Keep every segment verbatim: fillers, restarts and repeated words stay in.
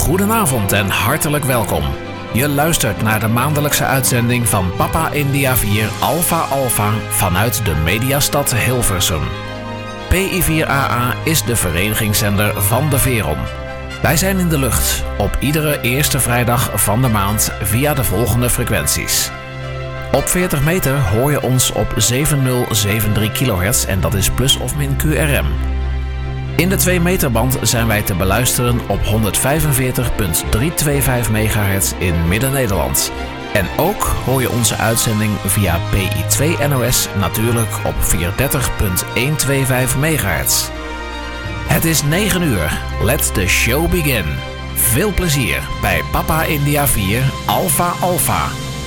Goedenavond en hartelijk welkom. Je luistert naar de maandelijkse uitzending van Papa India vier Alpha Alpha vanuit de mediastad Hilversum. P I vier A A is de verenigingszender van de Veron. Wij zijn in de lucht op iedere eerste vrijdag van de maand via de volgende frequenties. Op veertig meter hoor je ons op zevenduizend zevenentachtig kilohertz en dat is plus of min Q R M. In de twee meter band zijn wij te beluisteren op honderdvijfenveertig komma driehonderdvijfentwintig megahertz in Midden-Nederland. En ook hoor je onze uitzending via P I twee N O S natuurlijk op vierhonderddertig komma honderdvijfenvijftig megahertz. Het is negen uur. Let the show begin. Veel plezier bij Papa India vier Alpha Alpha.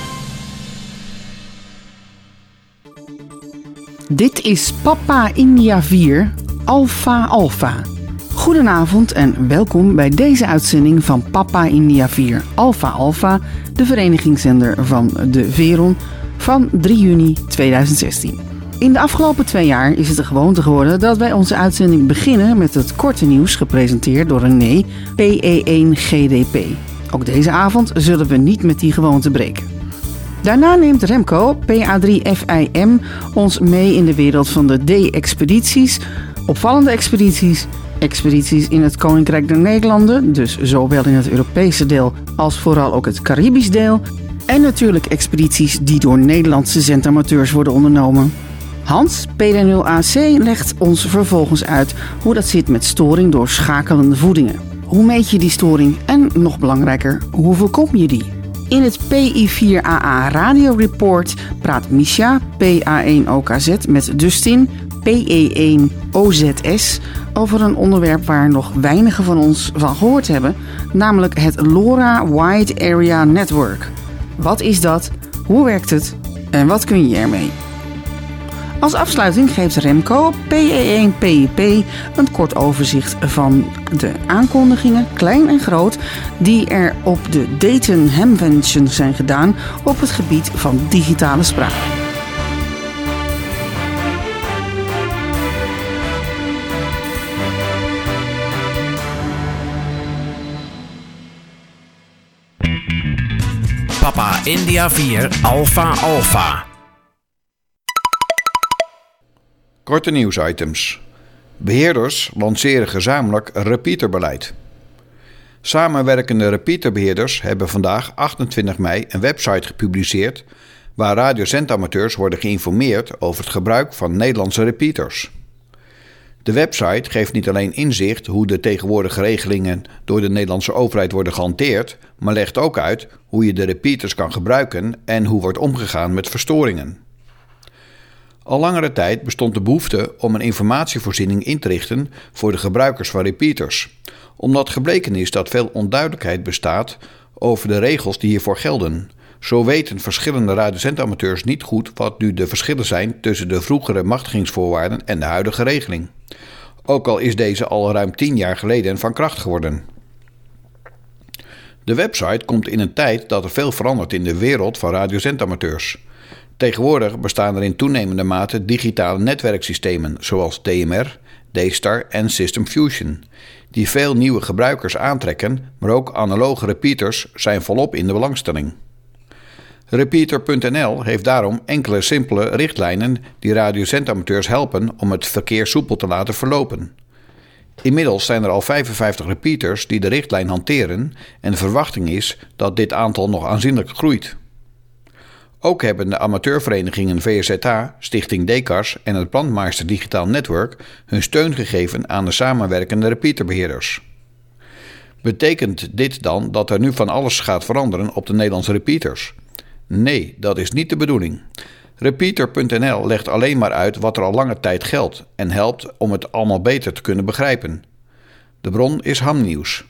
Dit is Papa India vier Alpha Alpha. Goedenavond en welkom bij deze uitzending van Papa India vier Alpha Alpha, de verenigingszender van de Veron van drie juni tweeduizend zestien. In de afgelopen twee jaar is het de gewoonte geworden dat wij onze uitzending beginnen met het korte nieuws gepresenteerd door René, P E één G D P. Ook deze avond zullen we niet met die gewoonte breken. Daarna neemt Remco, P A drie F I M, ons mee in de wereld van de D-expedities, opvallende expedities, expedities in het Koninkrijk der Nederlanden, dus zowel in het Europese deel als vooral ook het Caribisch deel, en natuurlijk expedities die door Nederlandse zendamateurs worden ondernomen. Hans, P D nul A C, legt ons vervolgens uit hoe dat zit met storing door schakelende voedingen. Hoe meet je die storing en, nog belangrijker, hoe voorkom je die? In het P I vier A A Radio Report praat Misha, P A één O K Z, met Dustin, P E één O Z S, over een onderwerp waar nog weinigen van ons van gehoord hebben, namelijk het LoRa Wide Area Network. Wat is dat? Hoe werkt het? En wat kun je ermee? Als afsluiting geeft Remco, P E één P I P, een kort overzicht van de aankondigingen, klein en groot, die er op de Dayton Hamvention zijn gedaan op het gebied van digitale spraak. Papa India vier Alpha Alpha. Korte nieuwsitems. Beheerders lanceren gezamenlijk repeaterbeleid. Samenwerkende repeaterbeheerders hebben vandaag achtentwintig mei een website gepubliceerd waar radiozendamateurs worden geïnformeerd over het gebruik van Nederlandse repeaters. De website geeft niet alleen inzicht hoe de tegenwoordige regelingen door de Nederlandse overheid worden gehanteerd, maar legt ook uit hoe je de repeaters kan gebruiken en hoe wordt omgegaan met verstoringen. Al langere tijd bestond de behoefte om een informatievoorziening in te richten voor de gebruikers van repeaters, omdat gebleken is dat veel onduidelijkheid bestaat over de regels die hiervoor gelden. Zo weten verschillende radiozendamateurs niet goed wat nu de verschillen zijn tussen de vroegere machtigingsvoorwaarden en de huidige regeling. Ook al is deze al ruim tien jaar geleden van kracht geworden. De website komt in een tijd dat er veel verandert in de wereld van radiozendamateurs. Tegenwoordig bestaan er in toenemende mate digitale netwerksystemen zoals D M R, D-Star en System Fusion, die veel nieuwe gebruikers aantrekken, maar ook analoge repeaters zijn volop in de belangstelling. Repeater punt N L heeft daarom enkele simpele richtlijnen die radiozendamateurs helpen om het verkeer soepel te laten verlopen. Inmiddels zijn er al vijfenvijftig repeaters die de richtlijn hanteren en de verwachting is dat dit aantal nog aanzienlijk groeit. Ook hebben de amateurverenigingen V Z H, Stichting Decars en het Brandmeister Digitaal Network hun steun gegeven aan de samenwerkende repeaterbeheerders. Betekent dit dan dat er nu van alles gaat veranderen op de Nederlandse repeaters? Nee, dat is niet de bedoeling. Repeater punt N L legt alleen maar uit wat er al lange tijd geldt en helpt om het allemaal beter te kunnen begrijpen. De bron is Hamnieuws.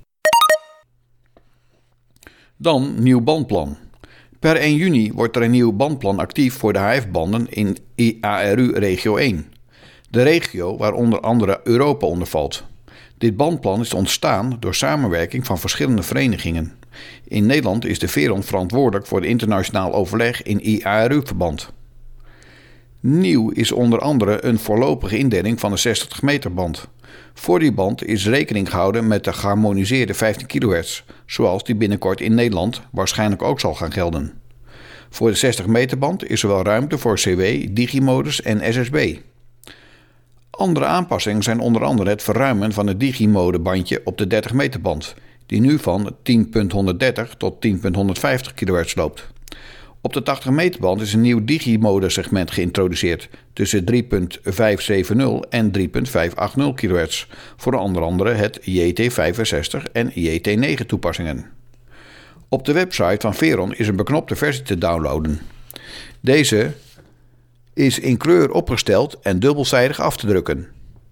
Dan nieuw bandplan. Per één juni wordt er een nieuw bandplan actief voor de H F-banden in I A R U regio één. De regio waar onder andere Europa onder valt. Dit bandplan is ontstaan door samenwerking van verschillende verenigingen. In Nederland is de Veron verantwoordelijk voor de internationaal overleg in I A R U-verband. Nieuw is onder andere een voorlopige indeling van de zestig meter band. Voor die band is rekening gehouden met de geharmoniseerde vijftien kilohertz, zoals die binnenkort in Nederland waarschijnlijk ook zal gaan gelden. Voor de zestig meter band is er wel ruimte voor C W, digimodus en S S B. Andere aanpassingen zijn onder andere het verruimen van het digimode bandje op de dertig meter band, die nu van tien komma honderddertig tot tien komma honderdvijftig kilohertz loopt. Op de tachtig meter band is een nieuw digimode segment geïntroduceerd tussen drie komma vijfhonderdzeventig en drie komma vijfhonderdachtig kilohertz voor onder andere het J T vijfenzestig en J T negen toepassingen. Op de website van Veron is een beknopte versie te downloaden. Deze is in kleur opgesteld en dubbelzijdig af te drukken.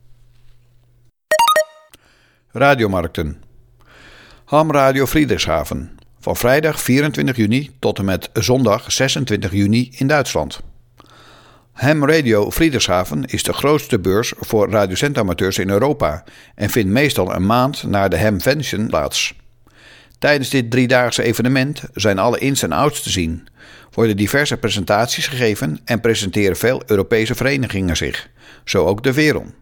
Radiomarkten. Ham Radio Friedrichshafen. Van vrijdag vierentwintig juni tot en met zondag zesentwintig juni in Duitsland. Ham Radio Friedrichshafen is de grootste beurs voor radiozendamateurs in Europa en vindt meestal een maand na de Hamvention plaats. Tijdens dit driedaagse evenement zijn alle ins en outs te zien, worden diverse presentaties gegeven en presenteren veel Europese verenigingen zich, zo ook de Veron.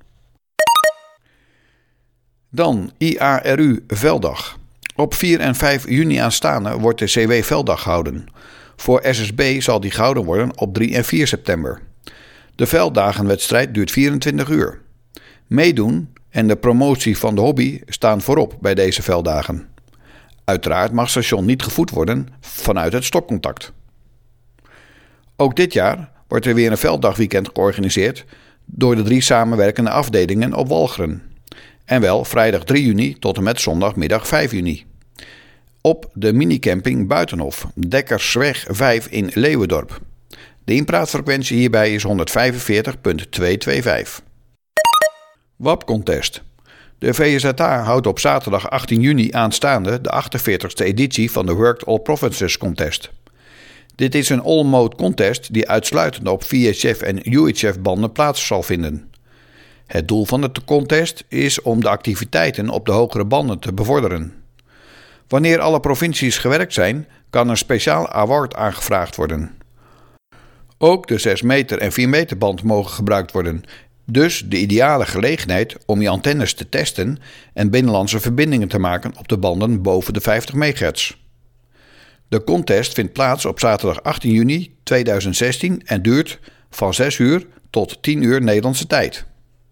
Dan I A R U Velddag. Op vier en vijf juni aanstaande wordt de C W Velddag gehouden. Voor S S B zal die gehouden worden op drie en vier september. De velddagenwedstrijd duurt vierentwintig uur. Meedoen en de promotie van de hobby staan voorop bij deze velddagen. Uiteraard mag station niet gevoed worden vanuit het stopcontact. Ook dit jaar wordt er weer een velddagweekend georganiseerd door de drie samenwerkende afdelingen op Walcheren. En wel vrijdag drie juni tot en met zondagmiddag vijf juni. Op de minicamping Buitenhof, Dekkersweg vijf in Leeuwendorp. De inpraatfrequentie hierbij is honderdvijfenveertig komma tweehonderdvijfenveertig. W A P-contest. De V Z A houdt op zaterdag achttien juni aanstaande de achtenveertigste editie van de Worked All Provinces Contest. Dit is een all-mode contest die uitsluitend op V H F en U H F banden plaats zal vinden. Het doel van de contest is om de activiteiten op de hogere banden te bevorderen. Wanneer alle provincies gewerkt zijn, kan een speciaal award aangevraagd worden. Ook de zes meter en vier meter band mogen gebruikt worden, dus de ideale gelegenheid om je antennes te testen en binnenlandse verbindingen te maken op de banden boven de vijftig megahertz. De contest vindt plaats op zaterdag achttien juni tweeduizend zestien en duurt van zes uur tot tien uur Nederlandse tijd.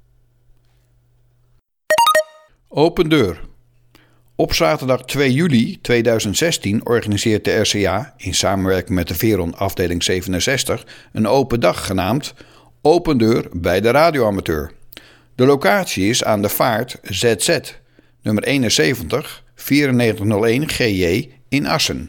Open deur. Op zaterdag twee juli tweeduizend zestien organiseert de R C A in samenwerking met de Veron afdeling zevenenzestig een open dag genaamd Open deur bij de radioamateur. De locatie is aan de vaart Z Z, nummer eenenzeventig vierennegentig nul één G J in Assen.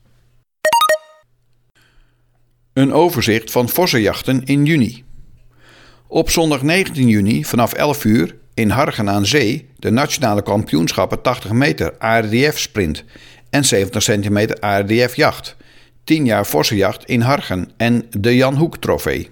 Een overzicht van vossenjachten in juni. Op zondag negentien juni vanaf elf uur in Hargen aan Zee de nationale kampioenschappen tachtig meter A R D F sprint en zeventig centimeter A R D F jacht. tien jaar vossenjacht in Hargen en de Jan Hoek trofee.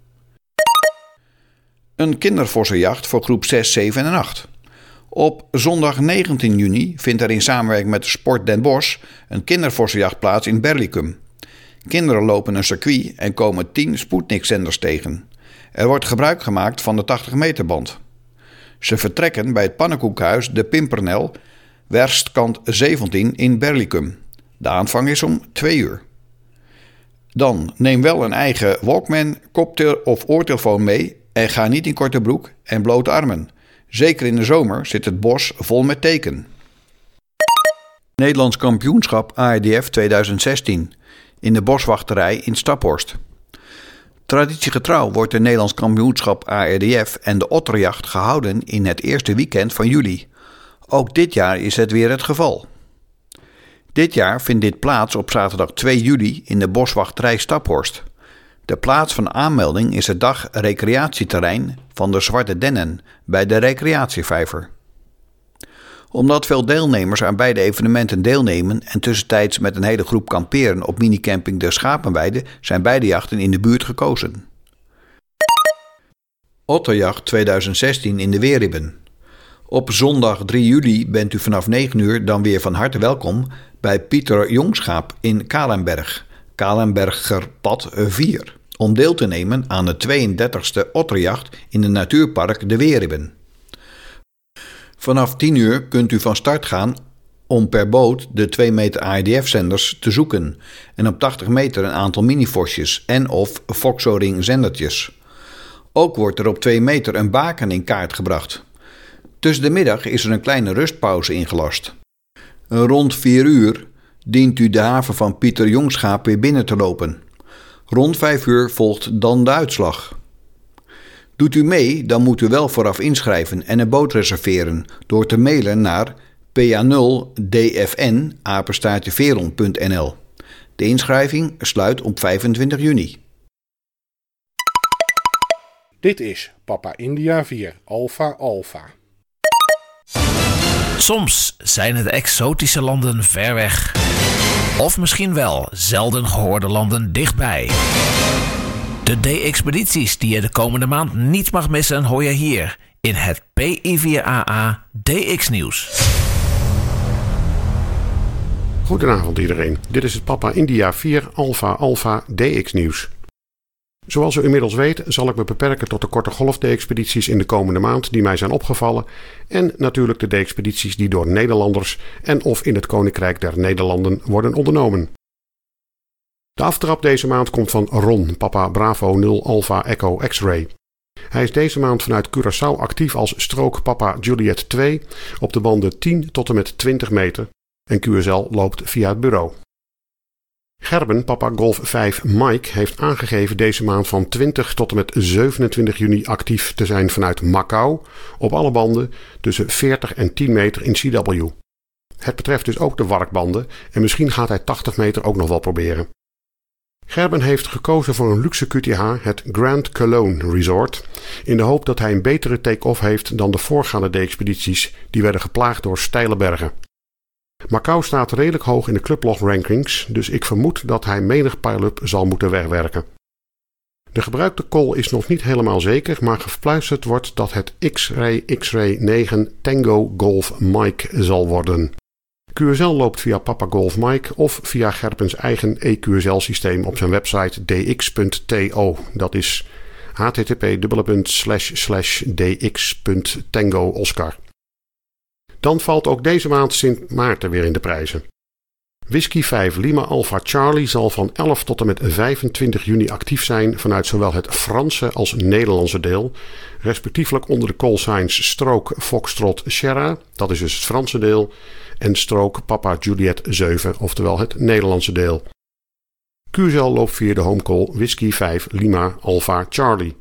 Een kindervossenjacht voor groep zes, zeven en acht. Op zondag negentien juni vindt er in samenwerking met de Sport Den Bosch een kindervossenjacht plaats in Berlicum. Kinderen lopen een circuit en komen tien Sputnik-zenders tegen. Er wordt gebruik gemaakt van de tachtig meter band. Ze vertrekken bij het pannenkoekhuis De Pimpernel, Werstkant zeventien in Berlicum. De aanvang is om twee uur. Dan neem wel een eigen Walkman, koptelefoon of oortelefoon mee en ga niet in korte broek en blote armen. Zeker in de zomer zit het bos vol met teken. Nederlands kampioenschap A R D F tweeduizend zestien in de boswachterij in Staphorst. Traditiegetrouw wordt de Nederlands kampioenschap A R D F en de otterjacht gehouden in het eerste weekend van juli. Ook dit jaar is het weer het geval. Dit jaar vindt dit plaats op zaterdag twee juli in de boswachterij Staphorst. De plaats van aanmelding is het dag recreatieterrein van de Zwarte Dennen bij de recreatievijver. Omdat veel deelnemers aan beide evenementen deelnemen en tussentijds met een hele groep kamperen op minicamping de Schapenweide zijn beide jachten in de buurt gekozen. Otterjacht tweeduizend zestien in de Weerribben. Op zondag drie juli bent u vanaf negen uur dan weer van harte welkom bij Pieter Jongschaap in Kalenberg, Kalenbergerpad vier, om deel te nemen aan de tweeëndertigste otterjacht in het natuurpark De Weerribben. Vanaf tien uur kunt u van start gaan om per boot de twee meter A I D F-zenders te zoeken en op tachtig meter een aantal minifosjes en of Foxo-ring zendertjes. Ook wordt er op twee meter een baken in kaart gebracht. Tussen de middag is er een kleine rustpauze ingelast. Rond vier uur dient u de haven van Pieter Jongschaap weer binnen te lopen. Rond vijf uur volgt dan de uitslag. Doet u mee, dan moet u wel vooraf inschrijven en een boot reserveren door te mailen naar p a nul d f n apenstaartje veron punt n l. De inschrijving sluit op vijfentwintig juni. Dit is Papa India vier Alpha Alpha. Soms zijn het exotische landen ver weg. Of misschien wel zelden gehoorde landen dichtbij. De D-expedities die je de komende maand niet mag missen hoor je hier in het P I vier A A D X-nieuws. Goedenavond iedereen, dit is het Papa India vier Alpha Alpha D X-nieuws. Zoals u inmiddels weet zal ik me beperken tot de korte golf-D-expedities in de komende maand die mij zijn opgevallen en natuurlijk de D-expedities die door Nederlanders en of in het Koninkrijk der Nederlanden worden ondernomen. De aftrap deze maand komt van Ron, Papa Bravo nul Alpha Echo X-Ray. Hij is deze maand vanuit Curaçao actief als strook Papa Juliet twee op de banden tien tot en met twintig meter en Q S L loopt via het bureau. Gerben, Papa Golf vijf Mike, heeft aangegeven deze maand van twintig tot en met zevenentwintig juni actief te zijn vanuit Macau op alle banden tussen veertig en tien meter in C W. Het betreft dus ook de warkbanden en misschien gaat hij tachtig meter ook nog wel proberen. Gerben heeft gekozen voor een luxe Q T H, het Grand Cologne Resort, in de hoop dat hij een betere take-off heeft dan de voorgaande D-expedities die werden geplaagd door steile bergen. Macau staat redelijk hoog in de clublog rankings, dus ik vermoed dat hij menig pile-up zal moeten wegwerken. De gebruikte call is nog niet helemaal zeker, maar gefluisterd wordt dat het X-Ray X-Ray negen Tango Golf Mike zal worden. Q S L loopt via Papa Golf Mike of via Gerpens eigen E Q S L-systeem op zijn website d x punt t o. Dat is h t t p slash slash d x punt tango oscar. Dan valt ook deze maand Sint Maarten weer in de prijzen. Whisky vijf Lima Alpha Charlie zal van elf tot en met vijfentwintig juni actief zijn vanuit zowel het Franse als Nederlandse deel, respectievelijk onder de callsigns Stroke Foxtrot Sierra, dat is dus het Franse deel, en Stroke Papa Juliet zeven, oftewel het Nederlandse deel. Q S L loopt via de homecall Whisky vijf Lima Alpha Charlie.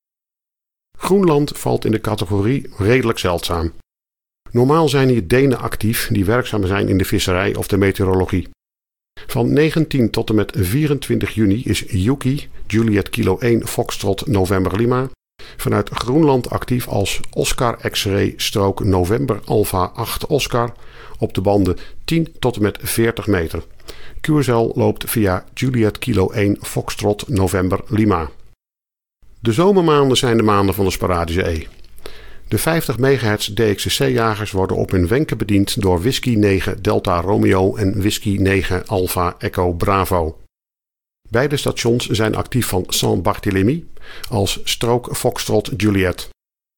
Groenland valt in de categorie redelijk zeldzaam. Normaal zijn hier Denen actief die werkzaam zijn in de visserij of de meteorologie. Van negentien tot en met vierentwintig juni is Yuki, Juliet Kilo één Foxtrot November Lima, vanuit Groenland actief als Oscar X-Ray strook November Alpha acht Oscar op de banden tien tot en met veertig meter. Q S L loopt via Juliet Kilo één Foxtrot November Lima. De zomermaanden zijn de maanden van de sporadische E. De vijftig megahertz D X C C-jagers worden op hun wenken bediend door Whisky negen Delta Romeo en Whisky negen Alpha Echo Bravo. Beide stations zijn actief van Saint-Barthélemy als strook Foxtrot Juliet.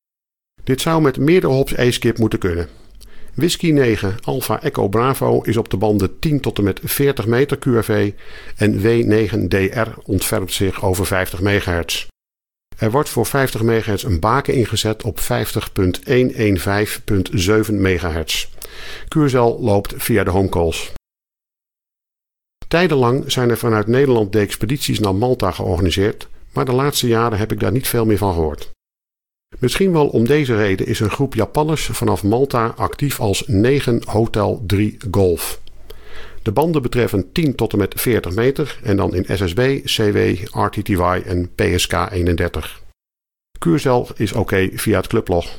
Dit zou met meerdere hops E-skip moeten kunnen. Whisky negen Alpha Echo Bravo is op de banden tien tot en met veertig meter Q R V en W negen D R ontfermt zich over vijftig megahertz. Er wordt voor vijftig megahertz een baken ingezet op vijftig punt honderdvijftien punt zeven megahertz. Q S L loopt via de homecalls. Tijdenlang zijn er vanuit Nederland de expedities naar Malta georganiseerd, maar de laatste jaren heb ik daar niet veel meer van gehoord. Misschien wel om deze reden is een groep Japanners vanaf Malta actief als negen Hotel drie Golf. De banden betreffen tien tot en met veertig meter en dan in S S B, C W, R T T Y en P S K eenendertig. Q S L is oké via het clublog.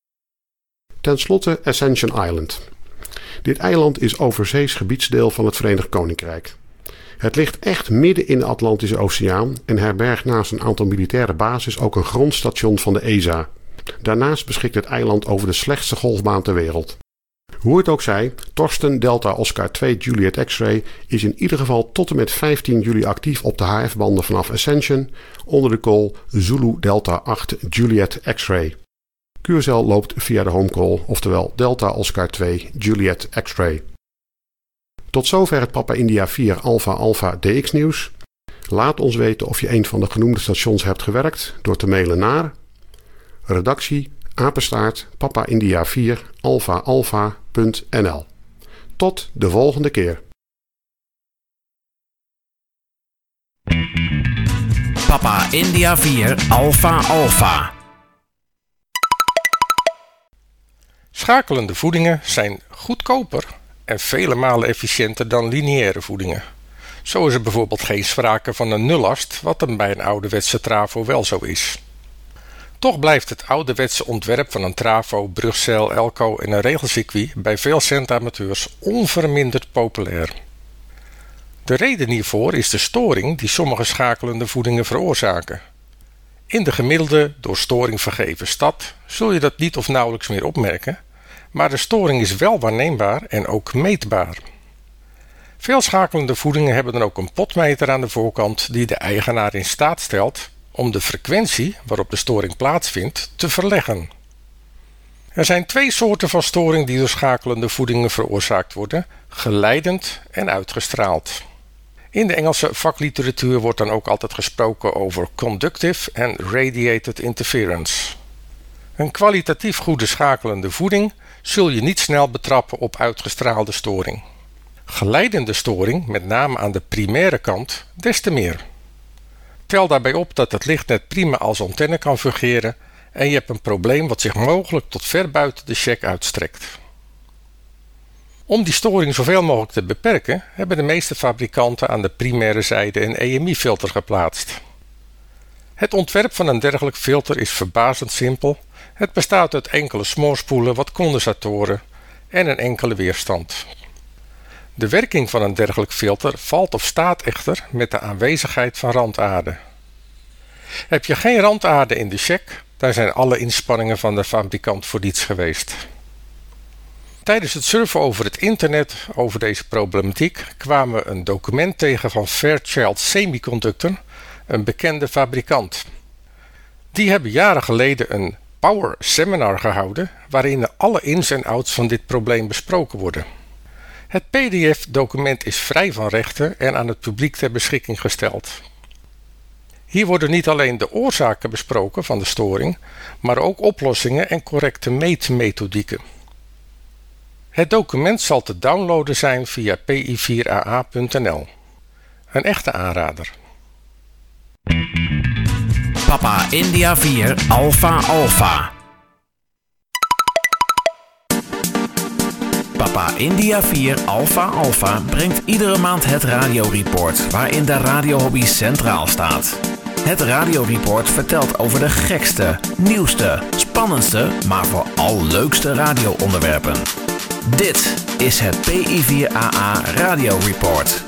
Ten slotte Ascension Island. Dit eiland is overzees gebiedsdeel van het Verenigd Koninkrijk. Het ligt echt midden in de Atlantische Oceaan en herbergt naast een aantal militaire bases ook een grondstation van de E S A. Daarnaast beschikt het eiland over de slechtste golfbaan ter wereld. Hoe het ook zij, Torsten Delta Oscar twee Juliet X-Ray is in ieder geval tot en met vijftien juli actief op de H F-banden vanaf Ascension onder de call Zulu Delta acht Juliet X-Ray. Q S L loopt via de homecall, oftewel Delta Oscar twee Juliet X-Ray. Tot zover het Papa India vier Alpha Alpha D X nieuws. Laat ons weten of je een van de genoemde stations hebt gewerkt door te mailen naar redactie apenstaart papa india vier alpha alpha punt n l. Tot de volgende keer. Papa India vier Alpha Alpha. Schakelende voedingen zijn goedkoper en vele malen efficiënter dan lineaire voedingen. Zo is er bijvoorbeeld geen sprake van een nullast, wat dan bij een ouderwetse trafo wel zo is. Toch blijft het ouderwetse ontwerp van een trafo, brugzeil, elco en een regelcircuit bij veel centamateurs onverminderd populair. De reden hiervoor is de storing die sommige schakelende voedingen veroorzaken. In de gemiddelde, door storing vergeven stad zul je dat niet of nauwelijks meer opmerken, maar de storing is wel waarneembaar en ook meetbaar. Veel schakelende voedingen hebben dan ook een potmeter aan de voorkant die de eigenaar in staat stelt om de frequentie waarop de storing plaatsvindt te verleggen. Er zijn twee soorten van storing die door schakelende voedingen veroorzaakt worden: geleidend en uitgestraald. In de Engelse vakliteratuur wordt dan ook altijd gesproken over conductive en radiated interference. Een kwalitatief goede schakelende voeding zul je niet snel betrappen op uitgestraalde storing. Geleidende storing, met name aan de primaire kant, des te meer. Tel daarbij op dat het lichtnet prima als antenne kan fungeren en je hebt een probleem wat zich mogelijk tot ver buiten de check uitstrekt. Om die storing zoveel mogelijk te beperken, hebben de meeste fabrikanten aan de primaire zijde een E M I-filter geplaatst. Het ontwerp van een dergelijk filter is verbazend simpel. Het bestaat uit enkele smoorspoelen, wat condensatoren en een enkele weerstand. De werking van een dergelijk filter valt of staat echter met de aanwezigheid van randaarde. Heb je geen randaarde in de check, dan zijn alle inspanningen van de fabrikant voor niets geweest. Tijdens het surfen over het internet over deze problematiek kwamen we een document tegen van Fairchild Semiconductor, een bekende fabrikant. Die hebben jaren geleden een Power Seminar gehouden waarin alle ins en outs van dit probleem besproken worden. Het P D F-document is vrij van rechten en aan het publiek ter beschikking gesteld. Hier worden niet alleen de oorzaken besproken van de storing, maar ook oplossingen en correcte meetmethodieken. Het document zal te downloaden zijn via p i vier a a punt n l. Een echte aanrader. Papa India vier Alpha Alpha. Papa India vier Alpha Alpha brengt iedere maand het radioreport waarin de radiohobby centraal staat. Het radioreport vertelt over de gekste, nieuwste, spannendste, maar vooral leukste radioonderwerpen. Dit is het P I vier A A radioreport.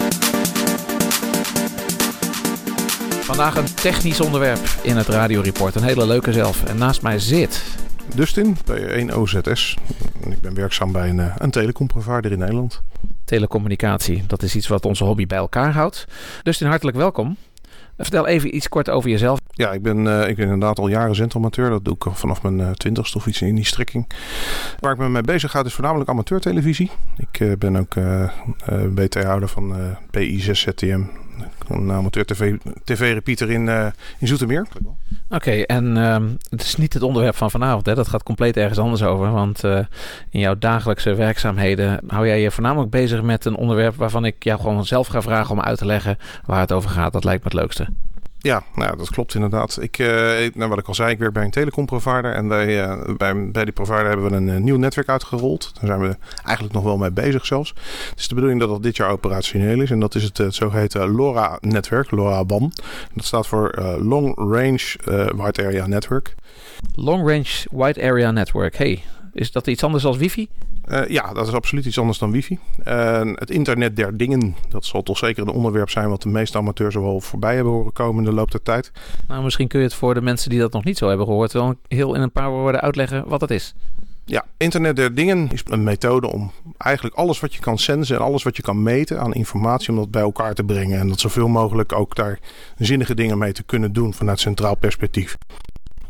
Vandaag een technisch onderwerp in het radioreport. Een hele leuke zelf. En naast mij zit Dustin, P één O Z S. Ik ben werkzaam bij een, een telecomprovider in Nederland. Telecommunicatie, dat is iets wat onze hobby bij elkaar houdt. Dustin, hartelijk welkom. Vertel even iets kort over jezelf. Ja, ik ben, uh, ik ben inderdaad al jaren zendamateur. Dat doe ik vanaf mijn uh, twintigste of iets in die strekking. Waar ik me mee bezig ga is voornamelijk amateurtelevisie. Ik uh, ben ook uh, uh, B T-houder van uh, P I zes Z T M. Een amateur tv-repeater in, uh, in Zoetermeer. Oké, okay, en uh, het is niet het onderwerp van vanavond. Hè? Dat gaat compleet ergens anders over. Want uh, in jouw dagelijkse werkzaamheden hou jij je voornamelijk bezig met een onderwerp waarvan ik jou gewoon zelf ga vragen om uit te leggen waar het over gaat. Dat lijkt me het leukste. Ja, nou, dat klopt inderdaad. Ik, uh, nou, wat ik al zei, ik werk bij een telecomprovider. En wij, uh, bij, bij die provider hebben we een uh, nieuw netwerk uitgerold. Daar zijn we eigenlijk nog wel mee bezig zelfs. Het is de bedoeling dat dat dit jaar operationeel is. En dat is het, het zogeheten LoRa-netwerk, LoRaWAN. Dat staat voor uh, Long Range uh, Wide Area Network. Long Range Wide Area Network. Hey, is dat iets anders dan wifi? Uh, ja, dat is absoluut iets anders dan wifi. Uh, het internet der dingen, dat zal toch zeker een onderwerp zijn wat de meeste amateurs er wel voorbij hebben horen komen in de loop der tijd. Nou, misschien kun je het voor de mensen die dat nog niet zo hebben gehoord wel heel in een paar woorden uitleggen wat dat is. Ja, internet der dingen is een methode om eigenlijk alles wat je kan sensen en alles wat je kan meten aan informatie om dat bij elkaar te brengen. En dat zoveel mogelijk ook daar zinnige dingen mee te kunnen doen vanuit centraal perspectief.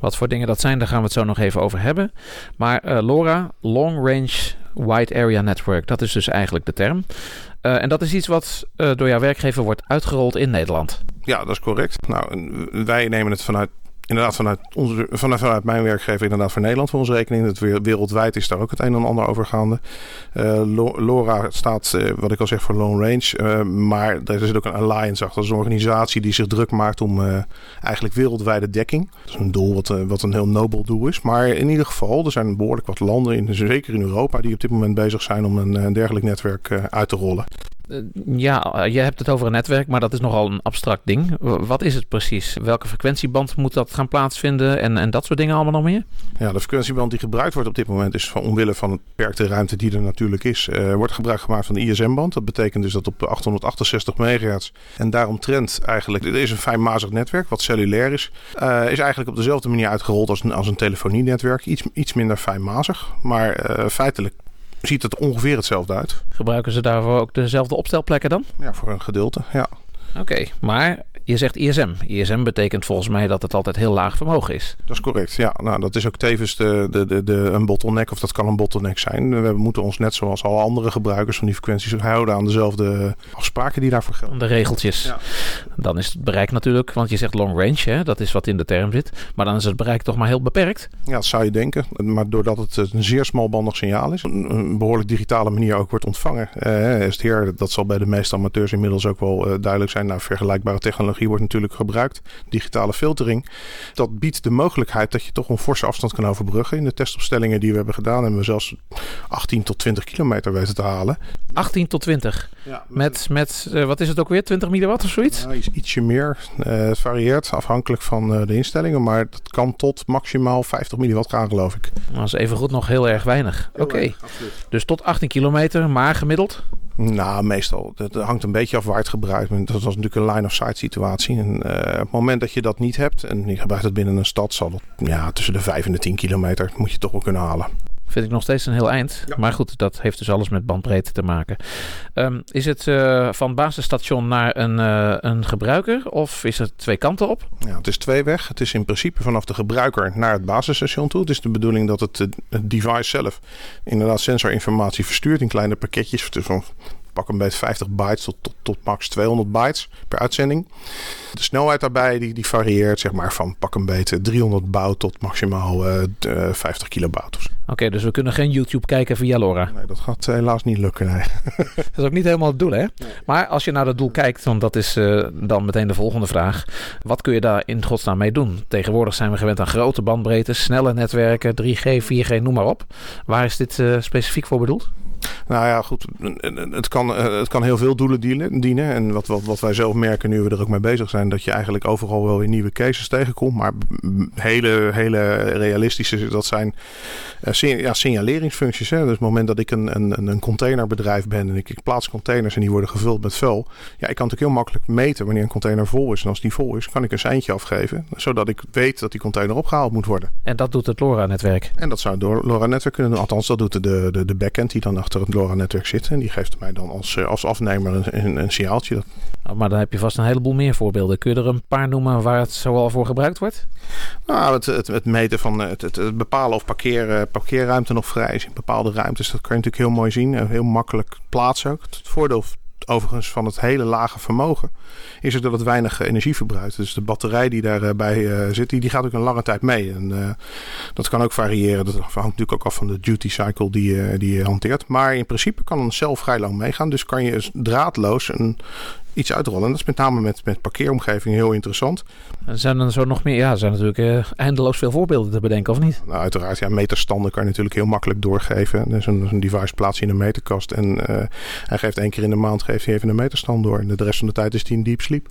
Wat voor dingen dat zijn, daar gaan we het zo nog even over hebben. Maar uh, LoRa, Long Range Wide Area Network, dat is dus eigenlijk de term. Uh, en dat is iets wat uh, door jouw werkgever wordt uitgerold in Nederland. Ja, dat is correct. Nou, wij nemen het vanuit... Inderdaad, vanuit, onze, vanuit, vanuit mijn werkgever inderdaad voor Nederland voor onze rekening. Het wereldwijd is daar ook het een en ander over gaande. Uh, LoRa staat, uh, wat ik al zeg, voor Long Range. Uh, maar er zit ook een alliance achter. Dat is een organisatie die zich druk maakt om uh, eigenlijk wereldwijde dekking. Dat is een doel wat, uh, wat een heel nobel doel is. Maar in ieder geval, er zijn behoorlijk wat landen, in, zeker in Europa, die op dit moment bezig zijn om een, een dergelijk netwerk uh, uit te rollen. Uh, ja, je hebt het over een netwerk, maar dat is nogal een abstract ding. Wat is het precies? Welke frequentieband moet dat gaan plaatsvinden en, en dat soort dingen allemaal nog meer? Ja, de frequentieband die gebruikt wordt op dit moment is van omwille van het beperkte ruimte die er natuurlijk is, uh, wordt gebruik gemaakt van de I S M-band. Dat betekent dus dat op achthonderdachtenzestig megahertz en daaromtrent eigenlijk, dit is een fijnmazig netwerk wat cellulair is, uh, is eigenlijk op dezelfde manier uitgerold als een, als een telefonienetwerk. Iets, iets minder fijnmazig, maar uh, feitelijk ziet het ongeveer hetzelfde uit. Gebruiken ze daarvoor ook dezelfde opstelplekken dan? Ja, voor een gedeelte, ja. Oké, okay, maar je zegt I S M. I S M betekent volgens mij dat het altijd heel laag vermogen is. Dat is correct, ja. Nou, dat is ook tevens de, de, de, de, een bottleneck, of dat kan een bottleneck zijn. We moeten ons net zoals alle andere gebruikers van die frequenties houden aan dezelfde afspraken die daarvoor gelden. De regeltjes. Ja. Dan is het bereik natuurlijk, want je zegt long range, hè? Dat is wat in de term zit. Maar dan is het bereik toch maar heel beperkt? Ja, dat zou je denken. Maar doordat het een zeer smalbandig signaal is, een behoorlijk digitale manier ook wordt ontvangen. Eh, is het hier, dat zal bij de meeste amateurs inmiddels ook wel uh, duidelijk zijn. Nou, vergelijkbare technologie wordt natuurlijk gebruikt. Digitale filtering. Dat biedt de mogelijkheid dat je toch een forse afstand kan overbruggen. In de testopstellingen die we hebben gedaan hebben we zelfs achttien tot twintig kilometer weten te halen. achttien tot twintig? Ja. Met, met uh, wat is het ook weer? twintig milliwatt of zoiets? Ja, iets, ietsje meer. Uh, het varieert afhankelijk van uh, de instellingen. Maar dat kan tot maximaal vijftig milliwatt gaan, geloof ik. Dat is evengoed nog heel erg weinig. Oké. Okay. Dus tot achttien kilometer, maar gemiddeld? Nou, meestal. Het hangt een beetje af waar het gebruikt. Dat was natuurlijk een line-of-sight situatie. En, uh, op het moment dat je dat niet hebt en je gebruikt het binnen een stad, zal het ja, tussen de vijf en de tien kilometer moet je toch wel kunnen halen. Vind ik nog steeds een heel eind. Ja. Maar goed, dat heeft dus alles met bandbreedte te maken. Um, is het uh, van basisstation naar een, uh, een gebruiker of is het twee kanten op? Ja, het is tweeweg. Het is in principe vanaf de gebruiker naar het basisstation toe. Het is de bedoeling dat het, het device zelf inderdaad sensorinformatie verstuurt in kleine pakketjes van pak een beetje vijftig bytes tot, tot, tot max tweehonderd bytes per uitzending. De snelheid daarbij die, die varieert zeg maar van pak een beetje driehonderd baud tot maximaal uh, vijftig kilobaud. Oké, okay, dus we kunnen geen YouTube kijken via LoRa. Nee, dat gaat helaas niet lukken. Nee. Dat is ook niet helemaal het doel, hè? Nee. Maar als je naar dat doel kijkt, want dat is uh, dan meteen de volgende vraag. Wat kun je daar in godsnaam mee doen? Tegenwoordig zijn we gewend aan grote bandbreedtes, snelle netwerken, drie G, vier G, noem maar op. Waar is dit uh, specifiek voor bedoeld? Nou ja, goed. Het kan, het kan heel veel doelen dienen. En wat, wat, wat wij zelf merken nu we er ook mee bezig zijn, dat je eigenlijk overal wel weer nieuwe cases tegenkomt. Maar hele, hele realistische, dat zijn uh, ja, signaleringsfuncties. Hè. Dus op het moment dat ik een, een, een containerbedrijf ben en ik, ik plaats containers en die worden gevuld met vuil. Ja, ik kan natuurlijk heel makkelijk meten wanneer een container vol is. En als die vol is, kan ik een seintje afgeven. Zodat ik weet dat die container opgehaald moet worden. En dat doet het LoRa-netwerk? En dat zou door LoRa-netwerk kunnen doen. Althans, dat doet de, de, de backend die dan achter het LoRa-netwerk zit. En die geeft mij dan als, als afnemer een, een, een signaaltje. Oh, maar dan heb je vast een heleboel meer voorbeelden. Kun je er een paar noemen waar het zoal voor gebruikt wordt? Nou, het, het, het meten van het, het, het bepalen of parkeer, parkeerruimte nog vrij is in bepaalde ruimtes. Dat kan je natuurlijk heel mooi zien. Heel makkelijk plaatsen ook. Het voordeel overigens van het hele lage vermogen is het dat het weinig energie verbruikt. Dus de batterij die daarbij uh, zit, die, die gaat ook een lange tijd mee. En uh, dat kan ook variëren. Dat hangt natuurlijk ook af van de duty cycle die, uh, die je hanteert. Maar in principe kan een cel vrij lang meegaan. Dus kan je draadloos een iets uitrollen. En dat is met name met, met parkeeromgeving heel interessant. Er zijn er zo nog meer? Ja, er zijn natuurlijk uh, eindeloos veel voorbeelden te bedenken, of niet? Nou, uiteraard, ja, meterstanden kan je natuurlijk heel makkelijk doorgeven. Dus een, een device plaats je in een meterkast en uh, hij geeft één keer in de maand geeft hij even een meterstand door. En de rest van de tijd is hij in deep sleep.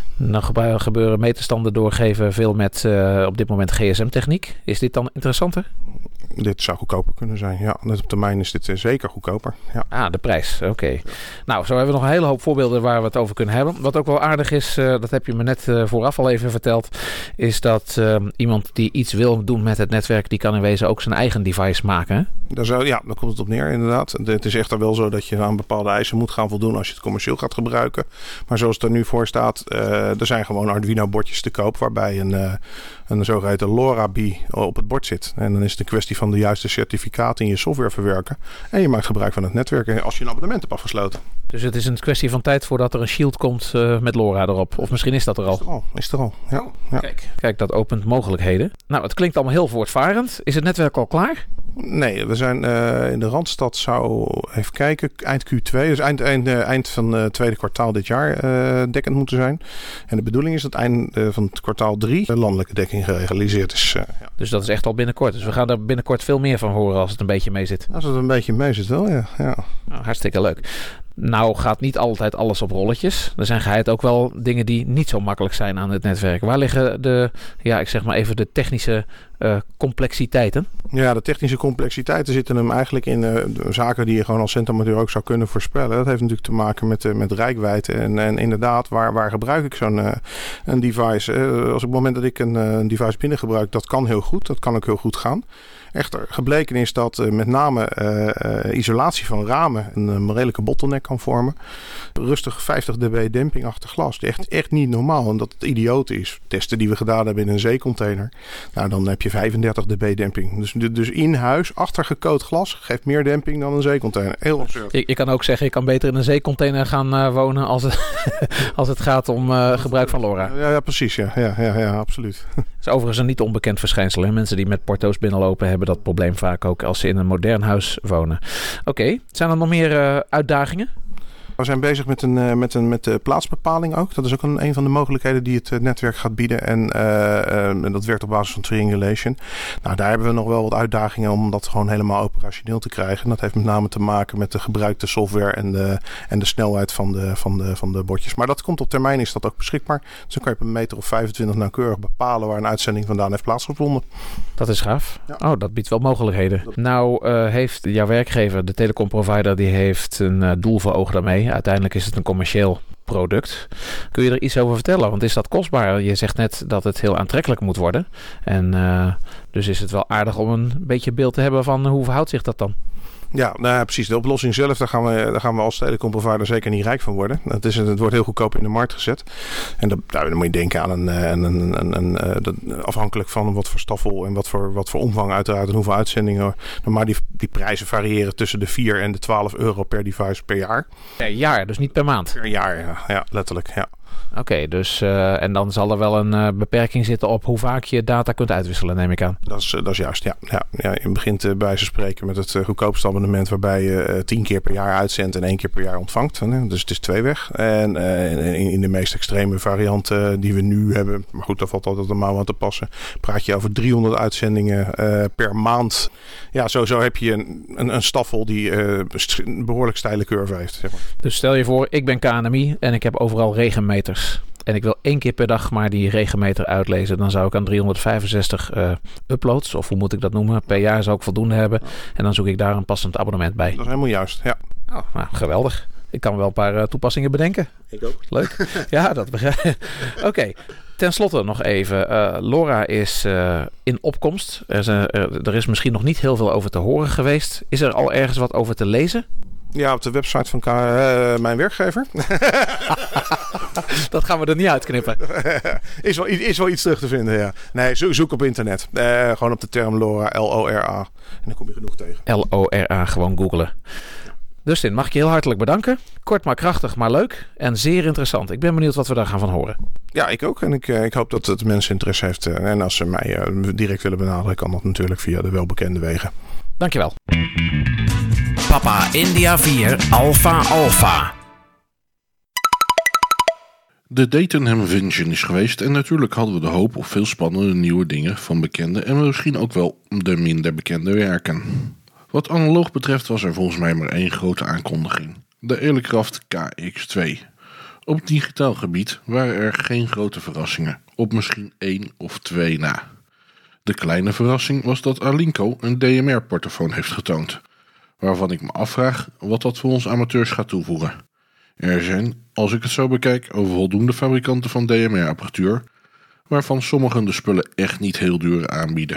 Nou gebeuren meterstanden doorgeven veel met uh, op dit moment G S M-techniek. Is dit dan interessanter? Dit zou goedkoper kunnen zijn. Ja, net op termijn is dit zeker goedkoper. Ja. Ah, de prijs. Oké. Okay. Nou, zo hebben we nog een hele hoop voorbeelden waar we het over kunnen hebben. Wat ook wel aardig is, uh, dat heb je me net uh, vooraf al even verteld, is dat uh, iemand die iets wil doen met het netwerk, die kan in wezen ook zijn eigen device maken. Hè? Daar zou, ja, daar komt het op neer inderdaad. Het is echter wel zo dat je aan bepaalde eisen moet gaan voldoen als je het commercieel gaat gebruiken. Maar zoals het er nu voor staat, uh, er zijn gewoon Arduino bordjes te koop waarbij een, uh, een zogeheten LoRa-B op het bord zit. En dan is het een kwestie van de juiste certificaten in je software verwerken. En je maakt gebruik van het netwerk als je een abonnement hebt afgesloten. Dus het is een kwestie van tijd voordat er een Shield komt uh, met LoRa erop. Of misschien is dat er al. Is er al, is er al. Ja. Ja. Kijk, kijk, dat opent mogelijkheden. Nou, het klinkt allemaal heel voortvarend. Is het netwerk al klaar? Nee, we zijn uh, in de Randstad zou, even kijken, eind Q twee, dus eind, eind, uh, eind van het uh, tweede kwartaal dit jaar uh, dekkend moeten zijn. En de bedoeling is dat eind uh, van het kwartaal drie de landelijke dekking gerealiseerd is. Uh, ja. Dus dat is echt al binnenkort. Dus we gaan er binnenkort veel meer van horen als het een beetje mee zit. Als het een beetje mee zit wel, ja. ja. Nou, hartstikke leuk. Nou gaat niet altijd alles op rolletjes. Er zijn geheid ook wel dingen die niet zo makkelijk zijn aan het netwerk. Waar liggen de, ja, ik zeg maar even de technische uh, complexiteiten? Ja, de technische complexiteiten zitten hem eigenlijk in uh, zaken die je gewoon als centamateur ook zou kunnen voorspellen. Dat heeft natuurlijk te maken met, uh, met reikwijdte. En, en inderdaad, waar, waar gebruik ik zo'n uh, een device? Uh, als op het moment dat ik een, uh, een device binnen gebruik, dat kan heel goed. Dat kan ook heel goed gaan. Echter, gebleken is dat uh, met name uh, uh, isolatie van ramen een, een redelijke bottleneck kan vormen. Rustig vijftig decibel demping achter glas. Echt, echt niet normaal. En dat het idioot is. Testen die we gedaan hebben in een zeecontainer. Nou, dan heb je vijfendertig decibel demping. Dus, dus in huis, achtergecoat glas, geeft meer demping dan een zeecontainer. Heel absurd. Je, je kan ook zeggen, je kan beter in een zeecontainer gaan uh, wonen als het, als het gaat om uh, gebruik van LoRa. Ja, ja precies. Ja, ja, ja, ja absoluut. Het is overigens een niet onbekend verschijnsel. Hè? Mensen die met porto's binnenlopen hebben dat probleem vaak ook als ze in een modern huis wonen. Oké, okay. Zijn er nog meer uh, uitdagingen? We zijn bezig met, een, uh, met, een, met de plaatsbepaling ook. Dat is ook een, een van de mogelijkheden die het uh, netwerk gaat bieden. En uh, uh, dat werkt op basis van triangulation. Nou, daar hebben we nog wel wat uitdagingen om dat gewoon helemaal operationeel te krijgen. En dat heeft met name te maken met de gebruikte software en de, en de snelheid van de, van, de, van de bordjes. Maar dat komt op termijn, is dat ook beschikbaar. Dus dan kan je op een meter of vijfentwintig nauwkeurig bepalen waar een uitzending vandaan heeft plaatsgevonden. Dat is gaaf. Ja. Oh, dat biedt wel mogelijkheden. Nou uh, heeft jouw werkgever, de telecomprovider, die heeft een uh, doel voor ogen daarmee. Uiteindelijk is het een commercieel product. Kun je er iets over vertellen? Want is dat kostbaar? Je zegt net dat het heel aantrekkelijk moet worden. En uh, dus is het wel aardig om een beetje beeld te hebben van hoe verhoudt zich dat dan? Ja, nou ja, precies. De oplossing zelf, daar gaan we, daar gaan we als telecomprovider zeker niet rijk van worden. Het, is, het wordt heel goedkoop in de markt gezet. En dat, nou, dan moet je denken aan een, een, een, een, een, een dat, afhankelijk van wat voor staffel en wat voor, wat voor omvang uiteraard en hoeveel uitzendingen. Maar die, die prijzen variëren tussen de vier en de twaalf euro per device per jaar. Per jaar, dus niet per maand? Per jaar, ja, ja letterlijk, ja. Oké, okay, dus uh, en dan zal er wel een uh, beperking zitten op hoe vaak je data kunt uitwisselen, neem ik aan. Dat is, uh, dat is juist, ja. ja, ja je begint uh, bij ze spreken met het uh, goedkoopste abonnement waarbij je uh, tien keer per jaar uitzendt en één keer per jaar ontvangt. Hè? Dus het is tweeweg. En uh, in, in de meest extreme varianten die we nu hebben, maar goed, daar valt altijd een mouw aan te passen, praat je over driehonderd uitzendingen uh, per maand. Ja, sowieso heb je een, een, een staffel die uh, een behoorlijk steile curve heeft. Zeg maar. Dus stel je voor, ik ben K N M I en ik heb overal regenmeters. En ik wil één keer per dag maar die regenmeter uitlezen. Dan zou ik aan driehonderdvijfenzestig uh, uploads, of hoe moet ik dat noemen, per jaar zou ik voldoende hebben. En dan zoek ik daar een passend abonnement bij. Dat is helemaal juist, ja. Oh, nou, geweldig. Ik kan wel een paar uh, toepassingen bedenken. Ik ook. Leuk. Ja, dat begrijp ik. Oké. Okay. Ten slotte nog even. Uh, LoRa is uh, in opkomst. Er is, uh, er is misschien nog niet heel veel over te horen geweest. Is er al ergens wat over te lezen? Ja, op de website van K- uh, mijn werkgever. Dat gaan we er niet uitknippen. is, wel, is wel iets terug te vinden, ja. Nee, zo, zoek op internet. Uh, gewoon op de term LoRa, L O R A. En dan kom je genoeg tegen. L O R A, gewoon googlen. Dustin, mag ik je heel hartelijk bedanken. Kort maar krachtig, maar leuk. En zeer interessant. Ik ben benieuwd wat we daar gaan van horen. Ja, ik ook. En ik, uh, ik hoop dat het mensen interesse heeft. Uh, en als ze mij uh, direct willen benaderen, kan dat natuurlijk via de welbekende wegen. Dankjewel. Papa India vier Alpha Alpha. De Datenham Vision is geweest en natuurlijk hadden we de hoop op veel spannende nieuwe dingen van bekende en misschien ook wel de minder bekende werken. Wat analoog betreft was er volgens mij maar één grote aankondiging. De Elecraft K X twee. Op digitaal gebied waren er geen grote verrassingen, op misschien één of twee na. De kleine verrassing was dat Alinco een D M R-portofoon heeft getoond, waarvan ik me afvraag wat dat voor ons amateurs gaat toevoegen. Er zijn, als ik het zo bekijk, over voldoende fabrikanten van D M R-apparatuur, waarvan sommigen de spullen echt niet heel duur aanbieden.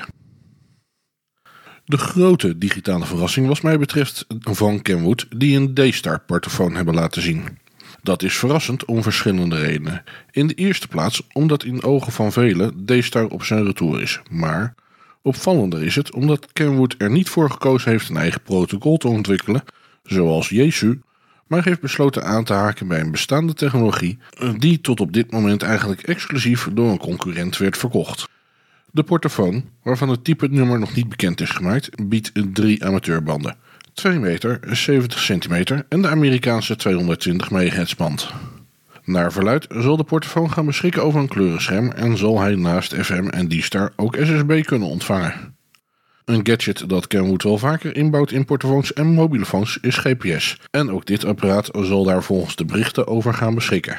De grote digitale verrassing was mij betreft van Kenwood, die een D-Star portofoon hebben laten zien. Dat is verrassend om verschillende redenen. In de eerste plaats omdat in ogen van velen D-Star op zijn retour is. Maar opvallender is het omdat Kenwood er niet voor gekozen heeft een eigen protocol te ontwikkelen, zoals Yaesu, maar heeft besloten aan te haken bij een bestaande technologie die tot op dit moment eigenlijk exclusief door een concurrent werd verkocht. De Portafoon, waarvan het type nummer nog niet bekend is gemaakt, biedt drie amateurbanden. twee meter, zeventig centimeter en de Amerikaanse tweehonderdtwintig megahertz band. Naar verluidt zal de Portafoon gaan beschikken over een kleurenscherm en zal hij naast F M en D-Star ook S S B kunnen ontvangen. Een gadget dat Kenwood wel vaker inbouwt in portofoons en mobielefoons is G P S. En ook dit apparaat zal daar volgens de berichten over gaan beschikken.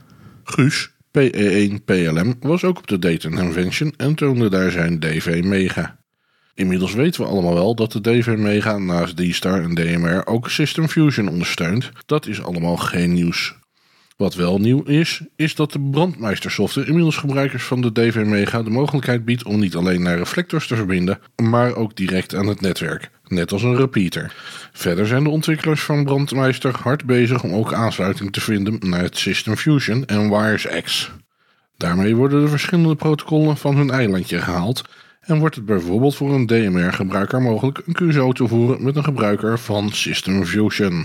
Guus, P E één P L M, was ook op de Dayton Convention en toonde daar zijn D V Mega. Inmiddels weten we allemaal wel dat de D V Mega naast D-Star en D M R ook System Fusion ondersteunt. Dat is allemaal geen nieuws. Wat wel nieuw is, is dat de Brandmeister software inmiddels gebruikers van de D V Mega de mogelijkheid biedt om niet alleen naar reflectors te verbinden, maar ook direct aan het netwerk, net als een repeater. Verder zijn de ontwikkelaars van Brandmeister hard bezig om ook aansluiting te vinden naar het System Fusion en WiresX. Daarmee worden de verschillende protocollen van hun eilandje gehaald en wordt het bijvoorbeeld voor een D M R-gebruiker mogelijk een Q S O te voeren met een gebruiker van System Fusion.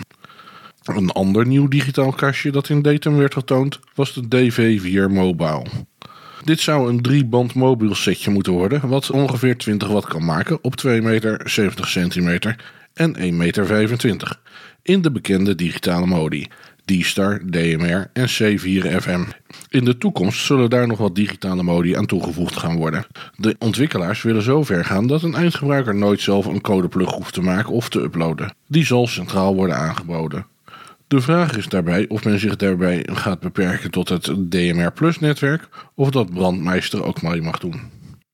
Een ander nieuw digitaal kastje dat in Dayton werd getoond was de D V vier Mobile. Dit zou een drie-band mobiel setje moeten worden wat ongeveer twintig watt kan maken op twee meter, zeventig centimeter en één meter vijfentwintig in de bekende digitale modi D-Star, D M R en C vier F M. In de toekomst zullen daar nog wat digitale modi aan toegevoegd gaan worden. De ontwikkelaars willen zo ver gaan dat een eindgebruiker nooit zelf een codeplug hoeft te maken of te uploaden. Die zal centraal worden aangeboden. De vraag is daarbij of men zich daarbij gaat beperken tot het D M R Plus netwerk of dat Brandmeister ook mee mag doen.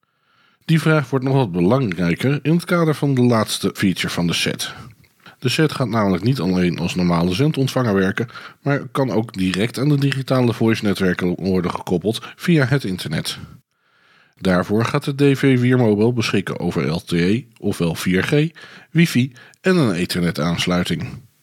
Die vraag wordt nog wat belangrijker in het kader van de laatste feature van de set. De set gaat namelijk niet alleen als normale zendontvanger werken, maar kan ook direct aan de digitale voice netwerken worden gekoppeld via het internet. Daarvoor gaat de D V vier Mobile beschikken over L T E, ofwel vier G, wifi en een ethernet aansluiting.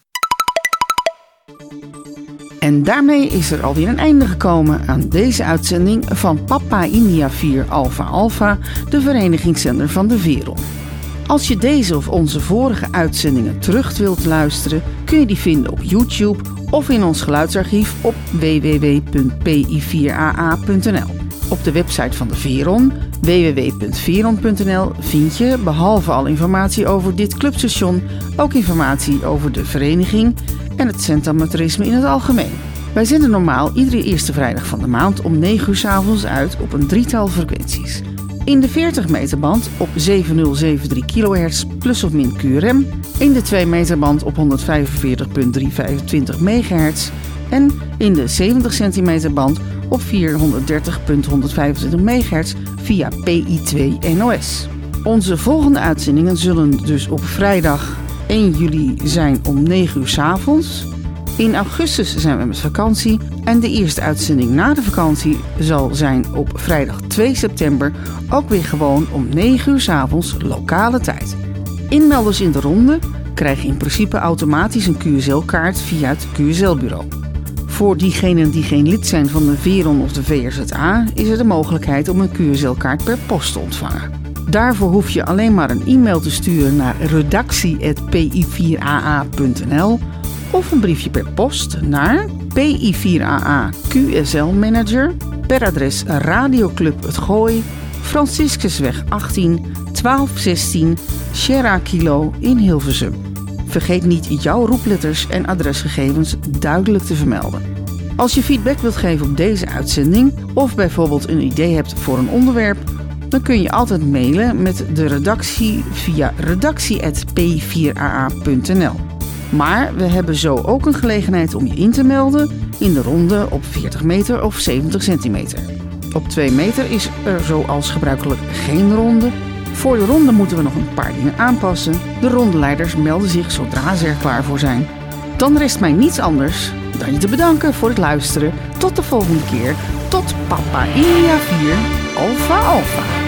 En daarmee is er alweer een einde gekomen aan deze uitzending van Papa India vier Alpha Alpha, de verenigingszender van de Veron. Als je deze of onze vorige uitzendingen terug wilt luisteren, kun je die vinden op YouTube of in ons geluidsarchief op w w w punt p i vier a a punt n l. Op de website van de Veron, w w w punt veron punt n l, vind je, behalve al informatie over dit clubstation, ook informatie over de vereniging en het centamateurisme in het algemeen. Wij zenden normaal iedere eerste vrijdag van de maand om negen uur 's avonds uit op een drietal frequenties. In de veertig meter band op zevenduizend zevenenzeventig kilohertz plus of min Q R M, in de twee meter band op honderdvijfenveertig komma driehonderdvijfentwintig megahertz en in de zeventig centimeter band op vierhonderddertig komma honderdvijfentwintig megahertz via P I twee N O S. Onze volgende uitzendingen zullen dus op vrijdag één juli zijn om negen uur 's avonds. In augustus zijn we met vakantie en de eerste uitzending na de vakantie zal zijn op vrijdag twee september, ook weer gewoon om negen uur 's avonds lokale tijd. Inmelders in de ronde krijgen in principe automatisch een Q S L-kaart via het Q S L-bureau. Voor diegenen die geen lid zijn van de Veron of de V R Z A is er de mogelijkheid om een Q S L-kaart per post te ontvangen. Daarvoor hoef je alleen maar een e-mail te sturen naar redactie punt p i vier a a punt n l of een briefje per post naar P I vier A A Q S L Manager per adres Radioclub Het Gooi, Franciscusweg achttien, twaalf zestien, Sierra Kilo in Hilversum. Vergeet niet jouw roepletters en adresgegevens duidelijk te vermelden. Als je feedback wilt geven op deze uitzending of bijvoorbeeld een idee hebt voor een onderwerp, dan kun je altijd mailen met de redactie via redactie punt p i vier a a punt n l. Maar we hebben zo ook een gelegenheid om je in te melden in de ronde op veertig meter of zeventig centimeter. Op twee meter is er zoals gebruikelijk geen ronde. Voor de ronde moeten we nog een paar dingen aanpassen. De rondeleiders melden zich zodra ze er klaar voor zijn. Dan rest mij niets anders dan je te bedanken voor het luisteren. Tot de volgende keer. Tot Papa India vier Alpha Alpha.